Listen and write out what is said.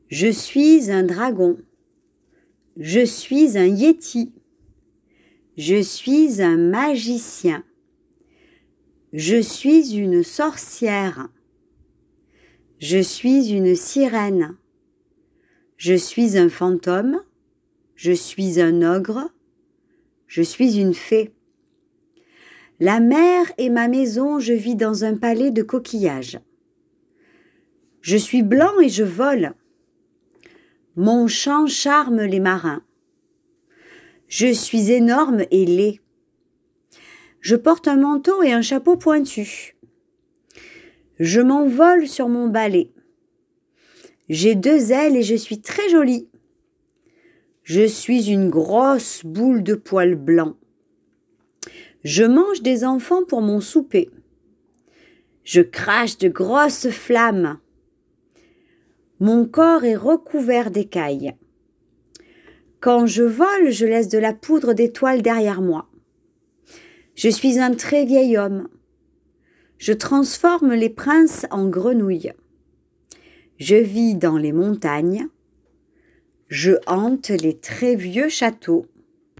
Je suis un dragon. Je suis un yéti. Je suis un magicien. Je suis une sorcière. Je suis une sirène. Je suis un fantôme. Je suis un ogre. Je suis une fée. La mer est ma maison, je vis dans un palais de coquillages. Je suis blanc et je vole. Mon chant charme les marins. Je suis énorme et laid. Je porte un manteau et un chapeau pointu. Je m'envole sur mon balai. J'ai 2 ailes et je suis très jolie. Je suis une grosse boule de poils blancs. Je mange des enfants pour mon souper. Je crache de grosses flammes. Mon corps est recouvert d'écailles. Quand je vole, je laisse de la poudre d'étoiles derrière moi. Je suis un très vieil homme. Je transforme les princes en grenouilles. Je vis dans les montagnes. Je hante les très vieux châteaux.